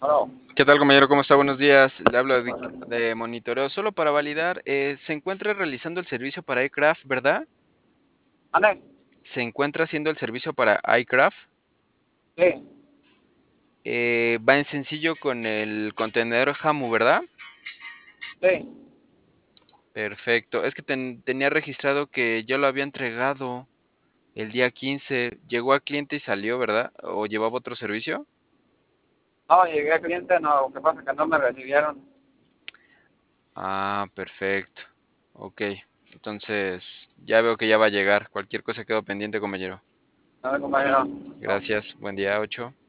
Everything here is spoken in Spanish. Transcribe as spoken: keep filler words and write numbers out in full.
Aló. ¿Qué tal, compañero? ¿Cómo está? Buenos días. Le hablo de, de monitoreo. Solo para validar, eh, se encuentra realizando el servicio para iCraft, ¿verdad? ¿Ande? Se encuentra haciendo el servicio para iCraft. Sí, Eh, va en sencillo con el contenedor Hamu, ¿verdad? sí. Perfecto. Es que ten- tenía registrado que yo lo había entregado el día quince. Llegó a cliente y salió, ¿verdad? ¿O llevaba otro servicio? No, llegué al cliente, no, lo que pasa es que no me recibieron. Ah, perfecto. Ok. Entonces, ya veo que ya va a llegar. Cualquier cosa quedó pendiente, compañero. A ver, compañero. No. Gracias. Buen día, ocho.